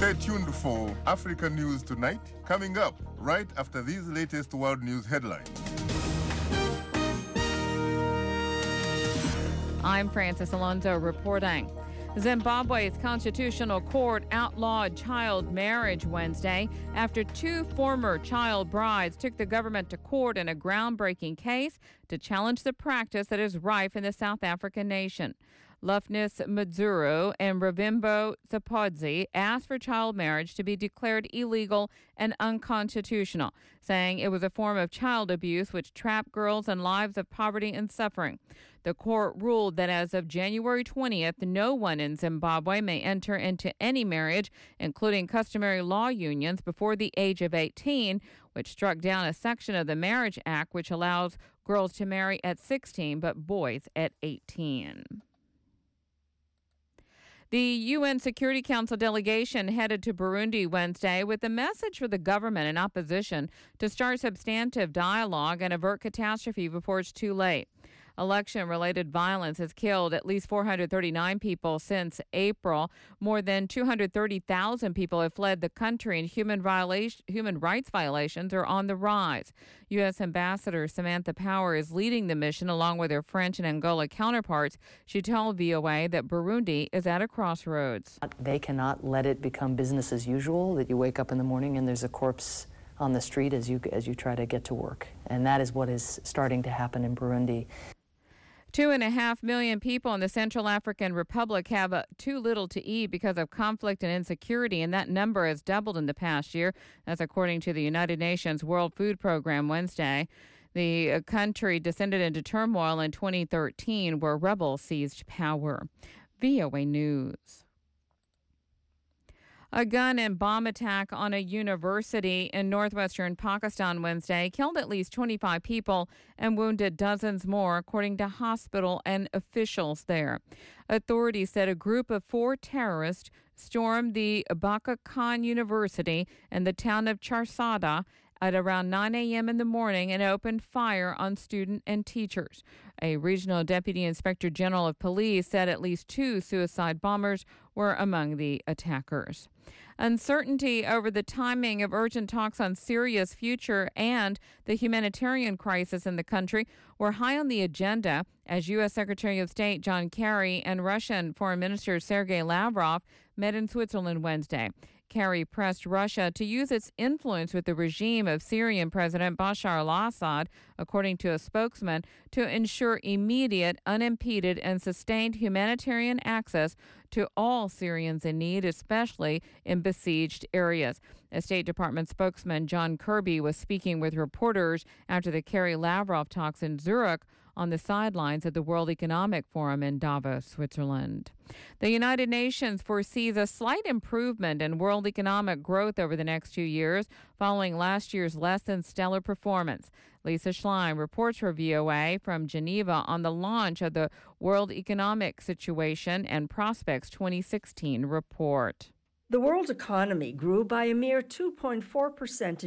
Stay tuned for Africa News Tonight, coming up right after these latest world news headlines. I'm Francis Alonso reporting. Zimbabwe's constitutional court outlawed child marriage Wednesday after two former child brides took the government to court in a groundbreaking case to challenge the practice that is rife in the South African nation. Lufness Madzuru and Ravimbo Sapodzi asked for child marriage to be declared illegal and unconstitutional, saying it was a form of child abuse which trapped girls in lives of poverty and suffering. The court ruled that as of January 20th, no one in Zimbabwe may enter into any marriage, including customary law unions, before the age of 18, which struck down a section of the Marriage Act which allows girls to marry at 16 but boys at 18. The UN Security Council delegation headed to Burundi Wednesday with a message for the government and opposition to start substantive dialogue and avert catastrophe before it's too late. Election-related violence has killed at least 439 people since April. More than 230,000 people have fled the country, and human rights violations are on the rise. U.S. Ambassador Samantha Power is leading the mission along with her French and Angola counterparts. She told VOA that Burundi is at a crossroads. They cannot let it become business as usual, that you wake up in the morning and there's a corpse on the street as you try to get to work. And that is what is starting to happen in Burundi. 2.5 million people in the Central African Republic have too little to eat because of conflict and insecurity, and that number has doubled in the past year. That's according to the United Nations World Food Program Wednesday. The country descended into turmoil in 2013 where rebels seized power. VOA News. A gun and bomb attack on a university in northwestern Pakistan Wednesday killed at least 25 people and wounded dozens more, according to hospital and officials there. Authorities said a group of 4 terrorists stormed the Baka Khan University in the town of Charsada at around 9 a.m. in the morning and opened fire on students and teachers. A regional deputy inspector general of police said at least 2 suicide bombers were among the attackers. Uncertainty over the timing of urgent talks on Syria's future and the humanitarian crisis in the country were high on the agenda as U.S. Secretary of State John Kerry and Russian Foreign Minister Sergei Lavrov met in Switzerland Wednesday. Kerry pressed Russia to use its influence with the regime of Syrian President Bashar al-Assad, according to a spokesman, to ensure immediate, unimpeded, and sustained humanitarian access to all Syrians in need, especially in besieged areas. A State Department spokesman, John Kirby, was speaking with reporters after the Kerry-Lavrov talks in Zurich on the sidelines of the World Economic Forum in Davos, Switzerland. The United Nations foresees a slight improvement in world economic growth over the next 2 years, following last year's less than stellar performance. Lisa Schlein reports for VOA from Geneva on the launch of the World Economic Situation and Prospects 2016 report. The world economy grew by a mere 2.4% in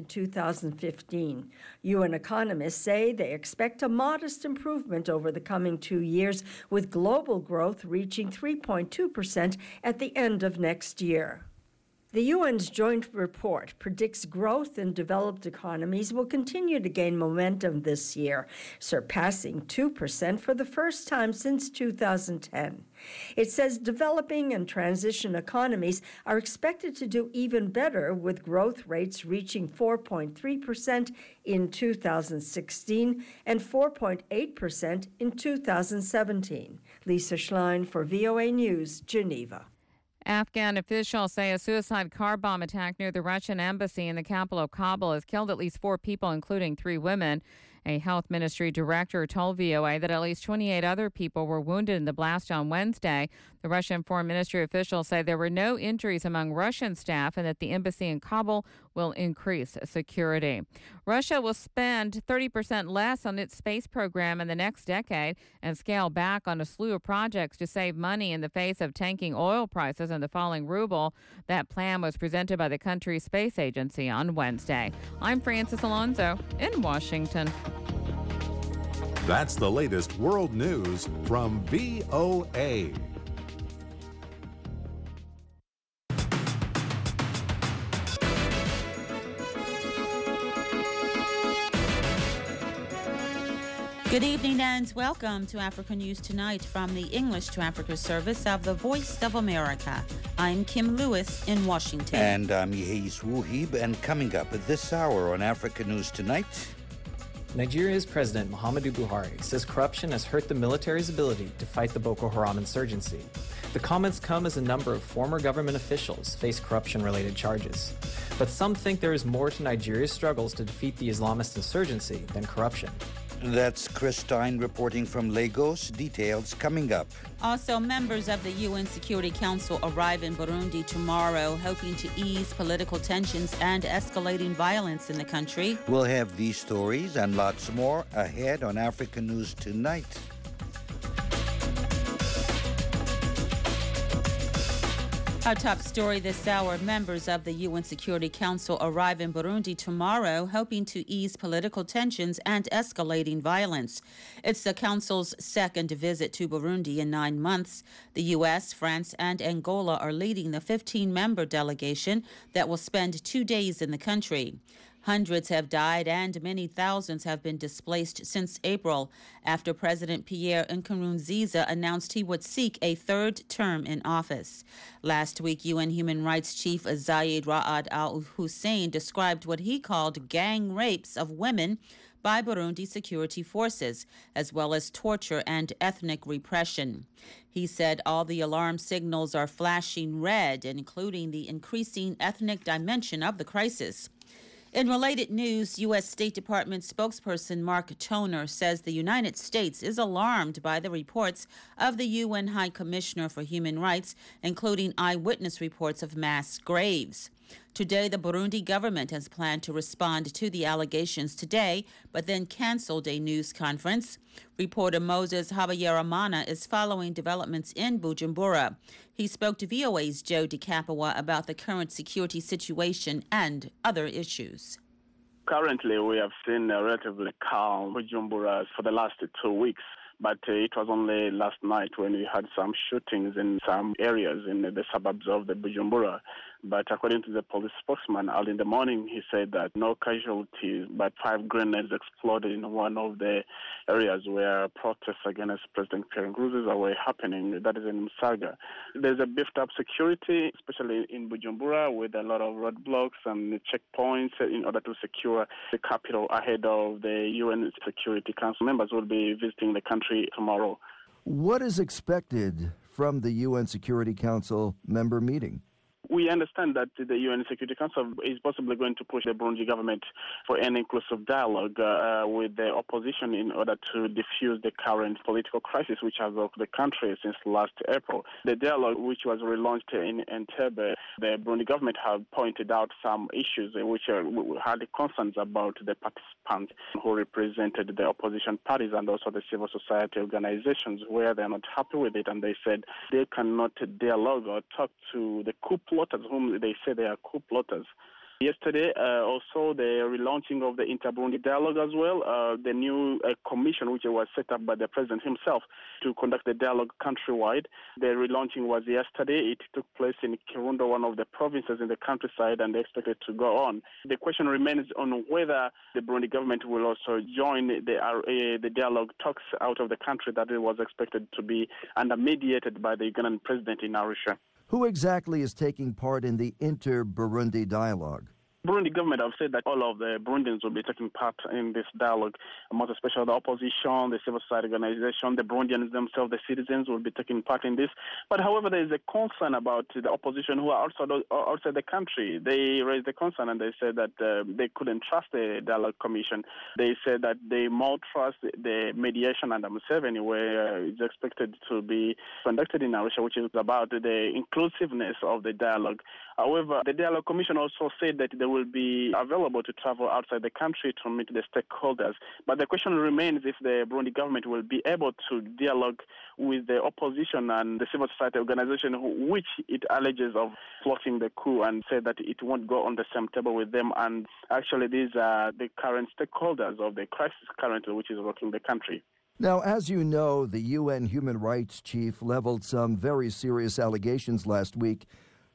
2015. UN economists say they expect a modest improvement over the coming 2 years, with global growth reaching 3.2% at the end of next year. The UN's joint report predicts growth in developed economies will continue to gain momentum this year, surpassing 2% for the first time since 2010. It says developing and transition economies are expected to do even better, with growth rates reaching 4.3% in 2016 and 4.8% in 2017. Lisa Schlein for VOA News, Geneva. Afghan officials say a suicide car bomb attack near the Russian embassy in the capital of Kabul has killed at least 4 people, including 3 women. A health ministry director told VOA that at least 28 other people were wounded in the blast on Wednesday. The Russian Foreign Ministry officials say there were no injuries among Russian staff and that the embassy in Kabul will increase security. Russia will spend 30% less on its space program in the next decade and scale back on a slew of projects to save money in the face of tanking oil prices and the falling ruble. That plan was presented by the country's space agency on Wednesday. I'm Francis Alonso in Washington. That's the latest world news from VOA. Good evening and welcome to Africa News Tonight from the English to Africa service of the Voice of America. I'm Kim Lewis in Washington. And I'm Yehis Wuhib, and coming up at this hour on Africa News Tonight. Nigeria's President Muhammadu Buhari says corruption has hurt the military's ability to fight the Boko Haram insurgency. The comments come as a number of former government officials face corruption-related charges. But some think there is more to Nigeria's struggles to defeat the Islamist insurgency than corruption. That's Chris Stein reporting from Lagos. Details coming up. Also, members of the UN Security Council arrive in Burundi tomorrow, hoping to ease political tensions and escalating violence in the country. We'll have these stories and lots more ahead on Africa News Tonight. Our top story this hour, members of the UN Security Council arrive in Burundi tomorrow, hoping to ease political tensions and escalating violence. It's the Council's second visit to Burundi in 9 months. The U.S., France, and Angola are leading the 15-member delegation that will spend 2 days in the country. Hundreds have died and many thousands have been displaced since April after President Pierre Nkurunziza announced he would seek a third term in office. Last week, UN Human Rights Chief Zeid Ra'ad al-Hussein described what he called gang rapes of women by Burundi security forces, as well as torture and ethnic repression. He said all the alarm signals are flashing red, including the increasing ethnic dimension of the crisis. In related news, U.S. State Department spokesperson Mark Toner says the United States is alarmed by the reports of the UN High Commissioner for Human Rights, including eyewitness reports of mass graves. Today, the Burundi government has planned to respond to the allegations today, but then canceled a news conference. Reporter Moses Habayeramana is following developments in Bujumbura. He spoke to VOA's Joe DeCapua about the current security situation and other issues. Currently, we have seen a relatively calm Bujumbura for the last 2 weeks. But it was only last night when we had some shootings in some areas in the suburbs of the Bujumbura. But according to the police spokesman, early in the morning, he said that no casualties, but 5 grenades exploded in one of the areas where protests against President Pierre Nkurunziza were happening. That is in Musaga. There's a beefed-up security, especially in Bujumbura, with a lot of roadblocks and checkpoints in order to secure the capital ahead of the UN Security Council members who will be visiting the country tomorrow. What is expected from the UN Security Council member meeting? We understand that the UN Security Council is possibly going to push the Burundi government for an inclusive dialogue with the opposition in order to defuse the current political crisis which has rocked the country since last April. The dialogue, which was relaunched in Entebbe, the Burundi government have pointed out some issues which had concerns about the participants who represented the opposition parties and also the civil society organizations where they're not happy with it, and they said they cannot dialogue or talk to the coup plotters, whom they say they are coup plotters. Yesterday, also the relaunching of the Inter-Burundi dialogue as well, the new commission which was set up by the president himself to conduct the dialogue countrywide. The relaunching was yesterday. It took place in Kirundo, one of the provinces in the countryside, and they expect it to go on. The question remains on whether the Burundi government will also join the dialogue talks out of the country that it was expected to be mediated by the Ugandan president in Arusha. Who exactly is taking part in the Inter-Burundi dialogue? Burundi government have said that all of the Burundians will be taking part in this dialogue, most especially the opposition, the civil society organization, the Burundians themselves, the citizens will be taking part in this. But however, there is a concern about the opposition who are outside the country. They raised the concern and they said that they couldn't trust the dialogue commission. They said that they more trust the mediation under Museveni, where it's expected to be conducted in Arusha, which is about the inclusiveness of the dialogue. However, the dialogue commission also said that they will be available to travel outside the country to meet the stakeholders. But the question remains if the Burundi government will be able to dialogue with the opposition and the civil society organization, which it alleges of plotting the coup, and said that it won't go on the same table with them. And actually, these are the current stakeholders of the crisis currently, which is rocking the country. Now, as you know, the UN Human Rights Chief leveled some very serious allegations last week,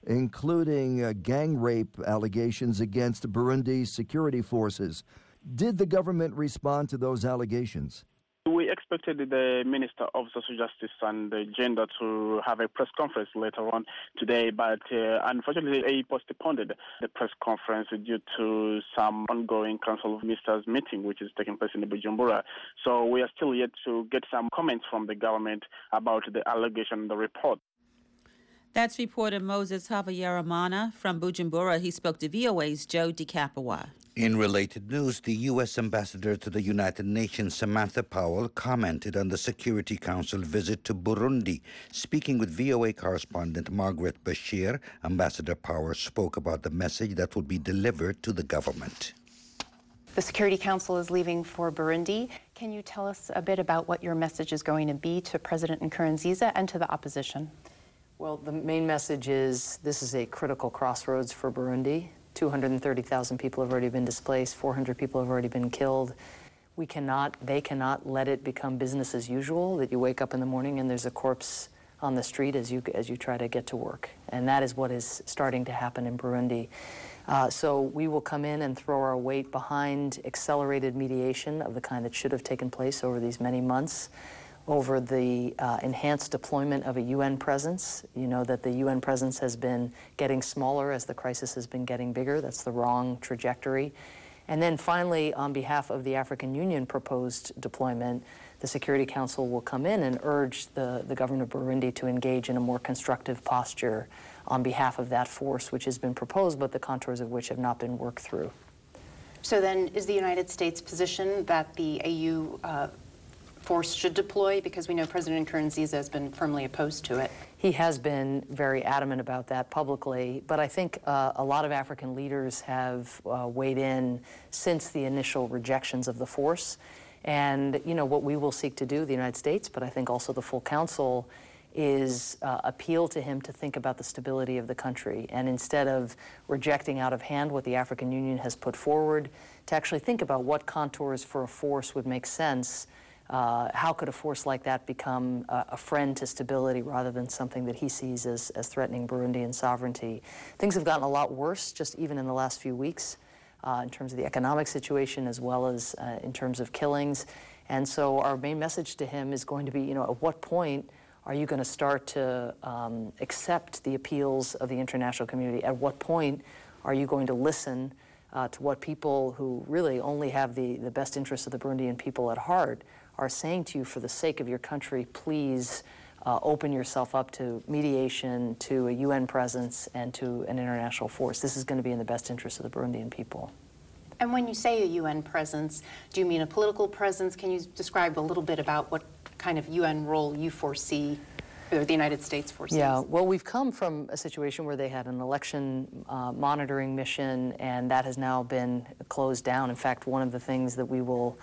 including gang rape allegations against Burundi's security forces. Did the government respond to those allegations? we expected the Minister of Social Justice and Gender to have a press conference later on today, but unfortunately he postponed the press conference due to some ongoing Council of Ministers meeting which is taking place in Bujumbura. So we are still yet to get some comments from the government about the allegation, the report. That's reporter Moses Havyaramana from Bujumbura. He spoke to VOA's Joe DeCapua. In related news, the U.S. Ambassador to the United Nations, Samantha Powell, commented on the Security Council visit to Burundi. Speaking with VOA correspondent Margaret Bashir, Ambassador Powell spoke about the message that will be delivered to the government. The Security Council is leaving for Burundi. Can you tell us a bit about what your message is going to be to President Nkurunziza and to the opposition? Well, the main message is this is a critical crossroads for Burundi. 230,000 people have already been displaced, 400 people have already been killed. They cannot let it become business as usual, that you wake up in the morning and there's a corpse on the street as you try to get to work. And that is what is starting to happen in Burundi. So we will come in and throw our weight behind accelerated mediation of the kind that should have taken place over these many months, over the enhanced deployment of a UN presence. You know that the UN presence has been getting smaller as the crisis has been getting bigger. That's the wrong trajectory. And then finally, on behalf of the African Union proposed deployment, the Security Council will come in and urge the government of Burundi to engage in a more constructive posture on behalf of that force which has been proposed, but the contours of which have not been worked through. So then is the United States position that the AU force should deploy, because we know President Nkurunziza has been firmly opposed to it? He has been very adamant about that publicly, but I think a lot of African leaders have weighed in since the initial rejections of the force. And you know what we will seek to do, the United States, but I think also the full Council, is appeal to him to think about the stability of the country, and instead of rejecting out of hand what the African Union has put forward, to actually think about what contours for a force would make sense. How could a force like that become a friend to stability rather than something that he sees as threatening Burundian sovereignty? Things have gotten a lot worse just even in the last few weeks in terms of the economic situation as well as in terms of killings. And so our main message to him is going to be, you know, at what point are you going to start to accept the appeals of the international community? At what point are you going to listen to what people who really only have the best interests of the Burundian people at heart are saying to you? For the sake of your country, please open yourself up to mediation, to a UN presence, and to an international force. This is going to be in the best interest of the Burundian people. And when you say a UN presence, do you mean a political presence? Can you describe a little bit about what kind of UN role you foresee, or the United States foresees? Yeah, well, we've come from a situation where they had an election monitoring mission, and that has now been closed down. In fact, one of the things that we will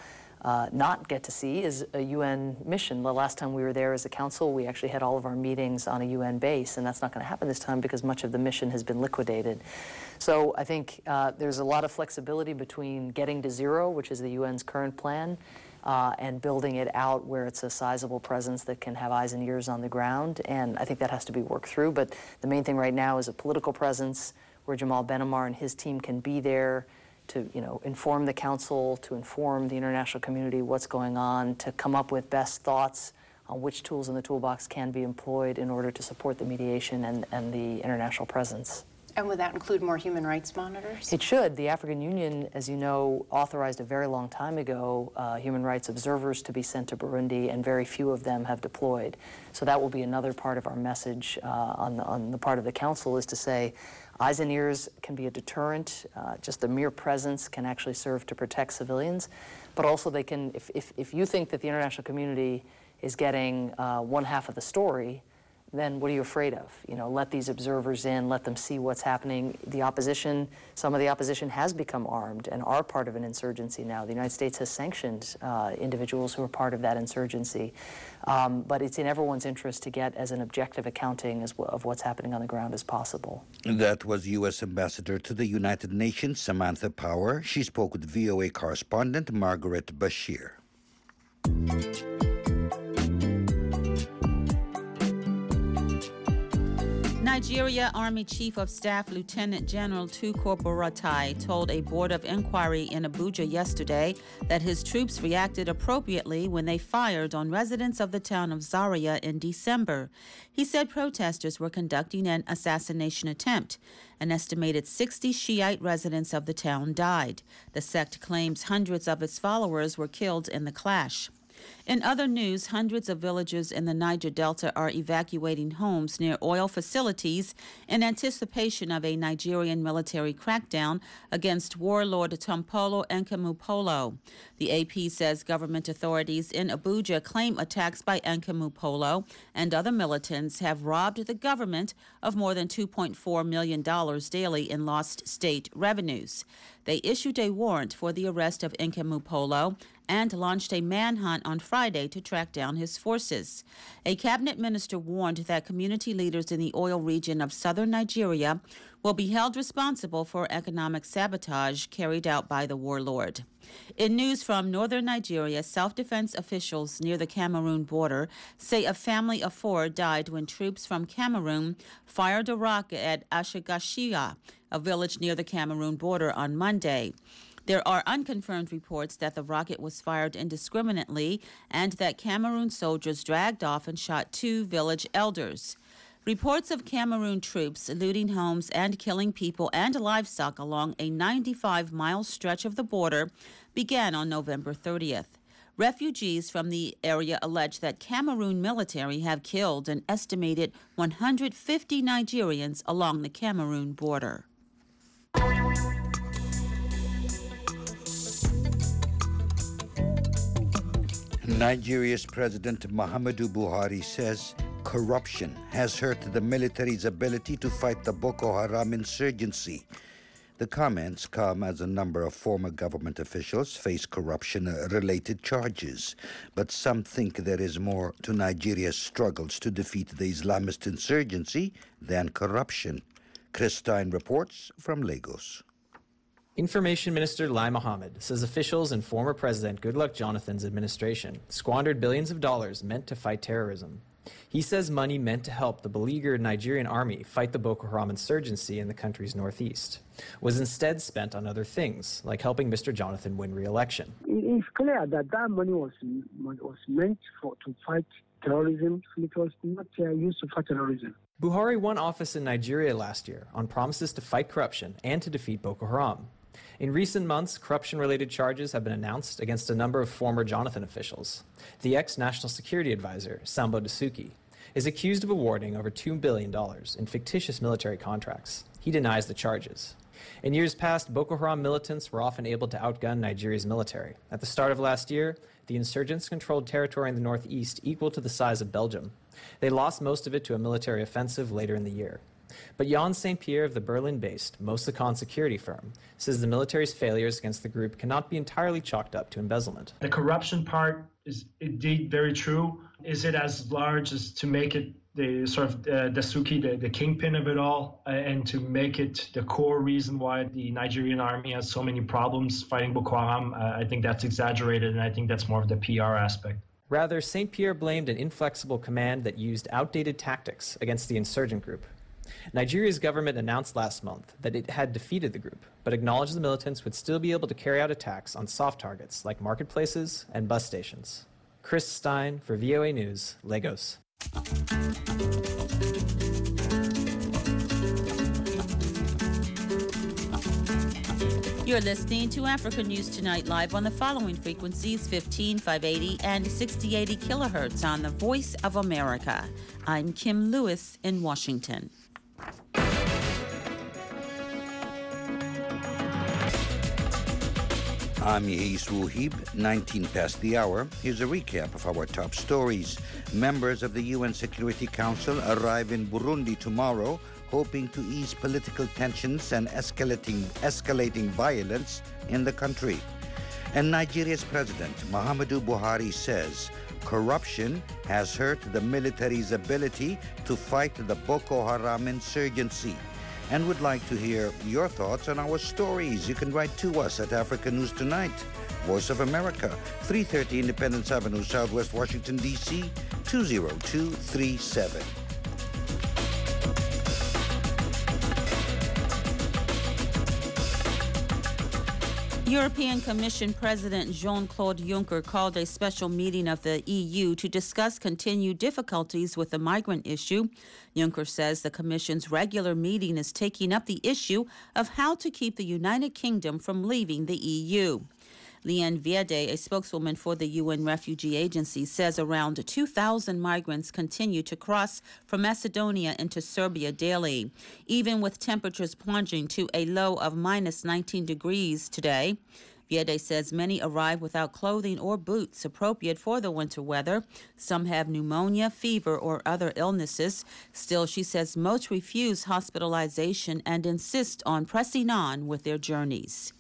not get to see is a UN mission. The last time we were there as a council, we actually had all of our meetings on a UN base, and that's not going to happen this time because much of the mission has been liquidated. So I think there's a lot of flexibility between getting to zero, which is the UN's current plan, and building it out where it's a sizable presence that can have eyes and ears on the ground. And I think that has to be worked through. But the main thing right now is a political presence where Jamal Ben-Ammar and his team can be there to, you know, inform the council, to inform the international community what's going on, to come up with best thoughts on which tools in the toolbox can be employed in order to support the mediation and the international presence. And would that include more human rights monitors? It should. The African Union, as you know, authorized a very long time ago human rights observers to be sent to Burundi, and very few of them have deployed. So that will be another part of our message on the part of the council, is to say eyes and ears can be a deterrent. Just the mere presence can actually serve to protect civilians. But also they can, if you think that the international community is getting one half of the story, then what are you afraid of? You know, let these observers in, let them see what's happening. The opposition, some of the opposition has become armed and are part of an insurgency now. The United States has sanctioned individuals who are part of that insurgency. But it's in everyone's interest to get as an objective accounting of what's happening on the ground as possible. That was U.S. Ambassador to the United Nations, Samantha Power. She spoke with VOA correspondent Margaret Bashir. Nigeria Army Chief of Staff Lieutenant General Tukur Buratai told a board of inquiry in Abuja yesterday that his troops reacted appropriately when they fired on residents of the town of Zaria in December. He said protesters were conducting an assassination attempt. An estimated 60 Shiite residents of the town died. The sect claims hundreds of its followers were killed in the clash. In other news, hundreds of villagers in the Niger Delta are evacuating homes near oil facilities in anticipation of a Nigerian military crackdown against warlord Tompolo Enkemupolo. The AP says government authorities in Abuja claim attacks by Enkemupolo and other militants have robbed the government of more than $2.4 million daily in lost state revenues. They issued a warrant for the arrest of Enkemupolo and launched a manhunt on Friday to track down his forces. A cabinet minister warned that community leaders in the oil region of southern Nigeria will be held responsible for economic sabotage carried out by the warlord. In news from northern Nigeria, self-defense officials near the Cameroon border say a family of 4 died when troops from Cameroon fired a rocket at Ashigashia, a village near the Cameroon border, on Monday. There are unconfirmed reports that the rocket was fired indiscriminately and that Cameroon soldiers dragged off and shot 2 village elders. Reports of Cameroon troops looting homes and killing people and livestock along a 95-mile stretch of the border began on November 30th. Refugees from the area allege that Cameroon military have killed an estimated 150 Nigerians along the Cameroon border. Nigeria's President Muhammadu Buhari says corruption has hurt the military's ability to fight the Boko Haram insurgency. The comments come as a number of former government officials face corruption-related charges. But some think there is more to Nigeria's struggles to defeat the Islamist insurgency than corruption. Chris Stein reports from Lagos. Information Minister Lai Mohammed says officials in former President Goodluck Jonathan's administration squandered billions of dollars meant to fight terrorism. He says money meant to help the beleaguered Nigerian army fight the Boko Haram insurgency in the country's northeast was instead spent on other things, like helping Mr. Jonathan win re-election. It's clear that that money was meant to fight terrorism. It was not used to fight terrorism. Buhari won office in Nigeria last year on promises to fight corruption and to defeat Boko Haram. In recent months, corruption-related charges have been announced against a number of former Jonathan officials. The ex-National Security Advisor, Sambo Dasuki, is accused of awarding over $2 billion in fictitious military contracts. He denies the charges. In years past, Boko Haram militants were often able to outgun Nigeria's military. At the start of last year, the insurgents controlled territory in the northeast equal to the size of Belgium. They lost most of it to a military offensive later in the year. But Jan St. Pierre of the Berlin-based Mosicon security firm says the military's failures against the group cannot be entirely chalked up to embezzlement. The corruption part is indeed very true. Is it as large as to make it the sort of Dasuki, the kingpin of it all, and to make it the core reason why the Nigerian army has so many problems fighting Boko Haram? I think that's exaggerated, and I think that's more of the PR aspect. Rather, St. Pierre blamed an inflexible command that used outdated tactics against the insurgent group. Nigeria's government announced last month that it had defeated the group, but acknowledged the militants would still be able to carry out attacks on soft targets like marketplaces and bus stations. Chris Stein for VOA News, Lagos. You're listening to Africa News Tonight live on the following frequencies: 15,580 and 6080 kilohertz on the Voice of America. I'm Kim Lewis in Washington. I'm Yais Wuhib, 19 past the hour. Here's a recap of our top stories. Members of the UN Security Council arrive in Burundi tomorrow, hoping to ease political tensions and escalating violence in the country. And Nigeria's President Muhammadu Buhari says corruption has hurt the military's ability to fight the Boko Haram insurgency. And would like to hear your thoughts on our stories. You can write to us at Africa News Tonight, Voice of America, 330 Independence Avenue, Southwest Washington, D.C., 20237. European Commission President Jean-Claude Juncker called a special meeting of the EU to discuss continued difficulties with the migrant issue. Juncker says the Commission's regular meeting is taking up the issue of how to keep the United Kingdom from leaving the EU. Liane Vierde, a spokeswoman for the UN Refugee Agency, says around 2,000 migrants continue to cross from Macedonia into Serbia daily, even with temperatures plunging to a low of minus 19 degrees today. Vierde says many arrive without clothing or boots appropriate for the winter weather. Some have pneumonia, fever, or other illnesses. Still, she says most refuse hospitalization and insist on pressing on with their journeys.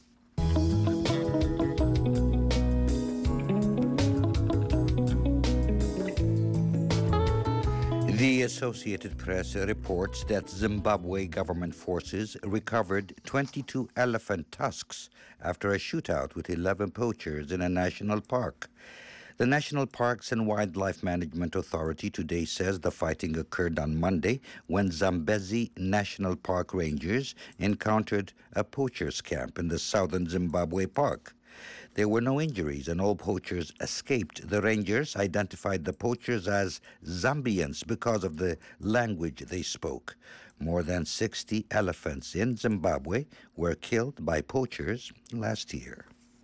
The Associated Press reports that Zimbabwe government forces recovered 22 elephant tusks after a shootout with 11 poachers in a national park. The National Parks and Wildlife Management Authority today says the fighting occurred on Monday when Zambezi National Park rangers encountered a poachers' camp in the southern Zimbabwe park. There were no injuries and all poachers escaped. The rangers identified the poachers as Zambians because of the language they spoke. More than 60 elephants in Zimbabwe were killed by poachers last year.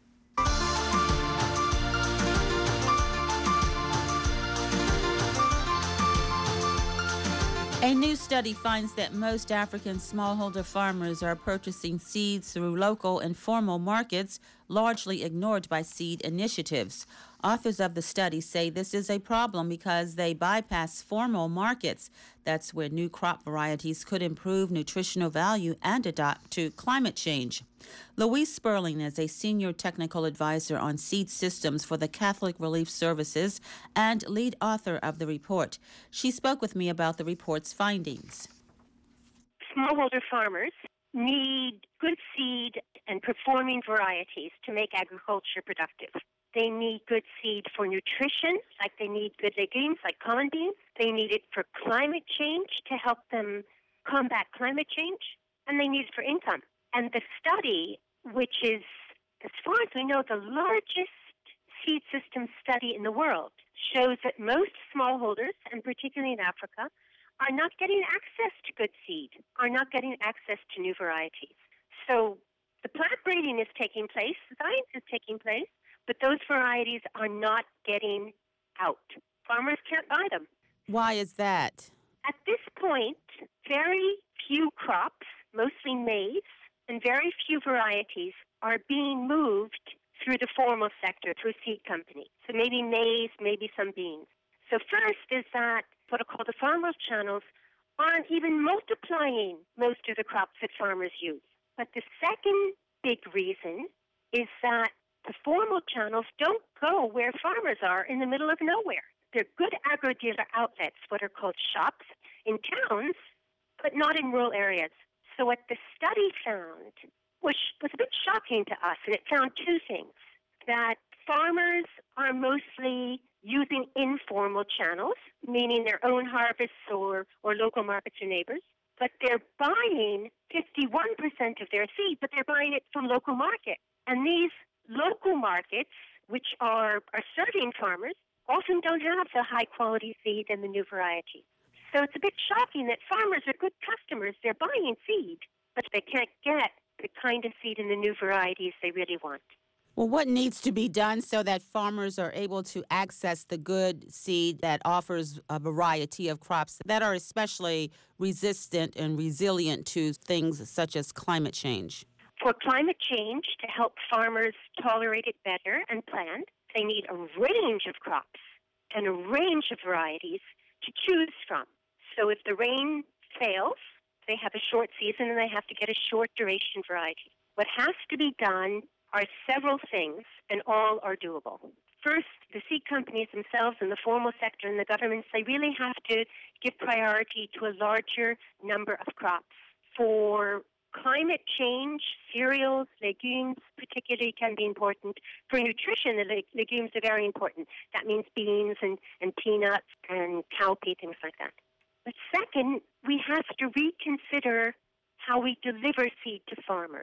A new study finds that most African smallholder farmers are purchasing seeds through local informal markets, largely ignored by seed initiatives. Authors of the study say this is a problem because they bypass formal markets. That's where new crop varieties could improve nutritional value and adapt to climate change. Louise Sperling is a senior technical advisor on seed systems for the Catholic Relief Services and lead author of the report. She spoke with me about the report's findings. Smallholder farmers need good seed and performing varieties to make agriculture productive. They need good seed for nutrition, like they need good legumes like collen beans. They need it for climate change to help them combat climate change, and they need it for income. And the study, which is, as far as we know, the largest seed system study in the world, shows that most smallholders, and particularly in Africa, are not getting access to good seed, are not getting access to new varieties. So the plant breeding is taking place, science is taking place, but those varieties are not getting out. Farmers can't buy them. Why is that? At this point, very few crops, mostly maize, and very few varieties are being moved through the formal sector, through seed companies. So maybe maize, maybe some beans. So first is that what are called the farmer channels aren't even multiplying most of the crops that farmers use. But the second big reason is that the formal channels don't go where farmers are in the middle of nowhere. They're good agro-dealer outlets, what are called shops, in towns, but not in rural areas. So what the study found, which was a bit shocking to us, and it found two things: that farmers are mostly using informal channels, meaning their own harvests or local markets or neighbors, but they're buying 51% of their seed, but they're buying it from local market. And these local markets, which are serving farmers, often don't have the high-quality seed and the new varieties. So it's a bit shocking that farmers are good customers. They're buying seed, but they can't get the kind of seed and the new varieties they really want. Well, what needs to be done so that farmers are able to access the good seed that offers a variety of crops that are especially resistant and resilient to things such as climate change? For climate change, to help farmers tolerate it better and plant, they need a range of crops and a range of varieties to choose from. So if the rain fails, they have a short season and they have to get a short duration variety. What has to be done are several things, and all are doable. First, the seed companies themselves and the formal sector and the governments, they really have to give priority to a larger number of crops. For climate change, cereals, legumes particularly can be important. For nutrition, the legumes are very important. That means beans and peanuts and cowpea, things like that. But second, we have to reconsider how we deliver seed to farmers.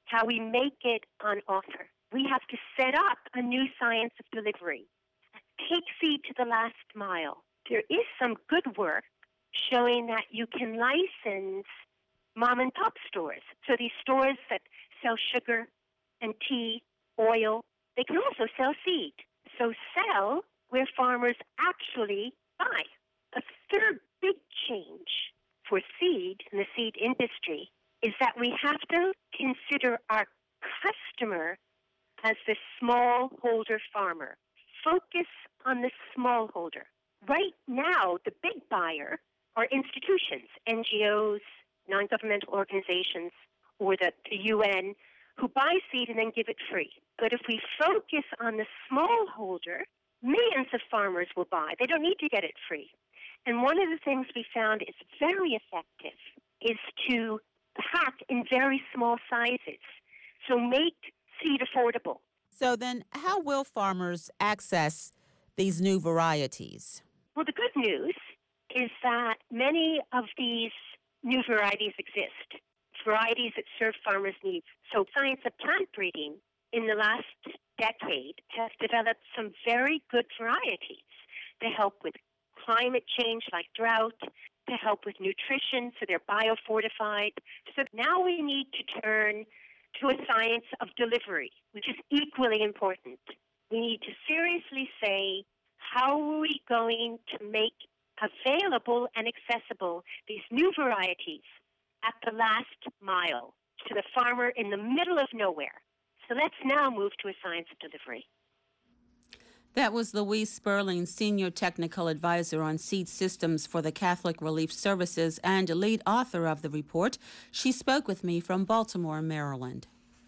how we make it on offer. We have to set up a new science of delivery. Take seed to the last mile. There is some good work showing that you can license mom and pop stores. So these stores that sell sugar and tea, oil, they can also sell seed. So sell where farmers actually buy. A third big change for seed in the seed industry is that we have to consider our customer as the smallholder farmer. Focus on the smallholder. Right now, the big buyer are institutions, NGOs, non-governmental organizations, or the UN, who buy seed and then give it free. But if we focus on the smallholder, millions of farmers will buy. They don't need to get it free. And one of the things we found is very effective is to pack in very small sizes. So make seed affordable. So then how will farmers access these new varieties? Well, the good news is that many of these new varieties exist, varieties that serve farmers' needs. So science of plant breeding in the last decade has developed some very good varieties to help with climate change like drought, to help with nutrition, so they're biofortified. So now we need to turn to a science of delivery, which is equally important. We need to seriously say, how are we going to make available and accessible these new varieties at the last mile to the farmer in the middle of nowhere? So let's now move to a science of delivery. That was Louise Sperling, Senior Technical Advisor on Seed Systems for the Catholic Relief Services and lead author of the report. She spoke with me from Baltimore, Maryland.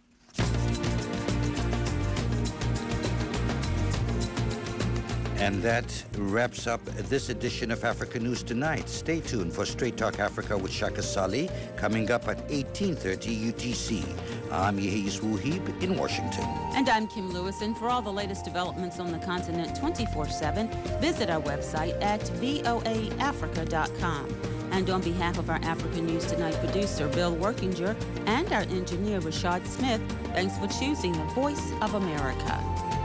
And that wraps up this edition of Africa News Tonight. Stay tuned for Straight Talk Africa with Shaka Sali, coming up at 18:30 UTC. I'm Yehis Wuhib in Washington. And I'm Kim Lewis, and for all the latest developments on the continent 24/7, visit our website at voaafrica.com. And on behalf of our Africa News Tonight producer, Bill Workinger, and our engineer, Rashad Smith, thanks for choosing the Voice of America.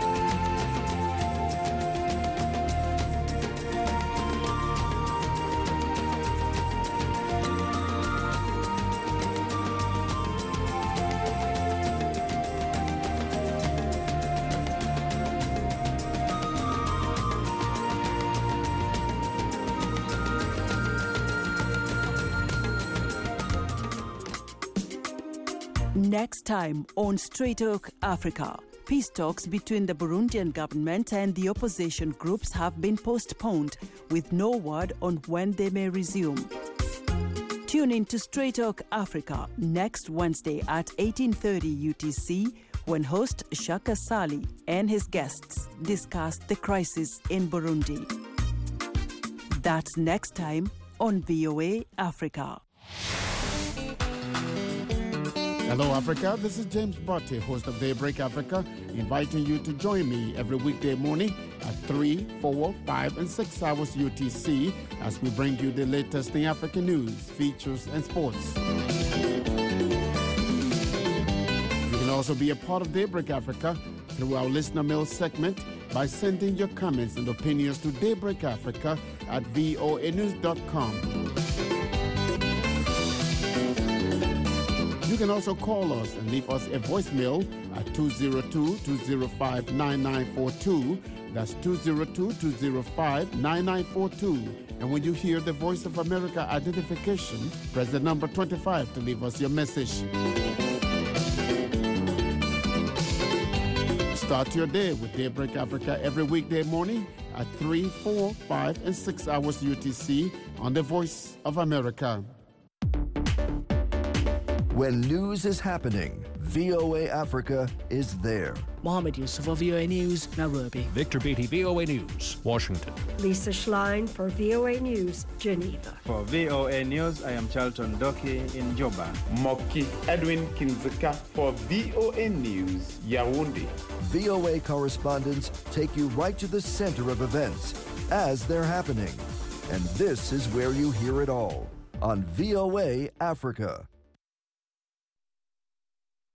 Next time on Straight Talk Africa, peace talks between the Burundian government and the opposition groups have been postponed, with no word on when they may resume. Tune in to Straight Talk Africa next Wednesday at 18:30 UTC, when host Shaka Sali and his guests discuss the crisis in Burundi. That's next time on VOA Africa. Hello, Africa. This is James Botte, host of Daybreak Africa, inviting you to join me every weekday morning at 3, 4, 5, and 6 hours UTC as we bring you the latest in African news, features, and sports. You can also be a part of Daybreak Africa through our listener mail segment by sending your comments and opinions to daybreakafrica@voanews.com. You can also call us and leave us a voicemail at 202-205-9942. That's 202-205-9942. And when you hear the Voice of America identification, press the number 25 to leave us your message. Start your day with Daybreak Africa every weekday morning at 3, 4, 5, and 6 hours UTC on the Voice of America. When news is happening, VOA Africa is there. Mohammed Yusuf for VOA News, Nairobi. Victor Beatty, VOA News, Washington. Lisa Schlein for VOA News, Geneva. For VOA News, I am Charlton Doki in Juba. Moki Edwin Kinzika for VOA News, Yaoundé. VOA correspondents take you right to the center of events as they're happening. And this is where you hear it all on VOA Africa.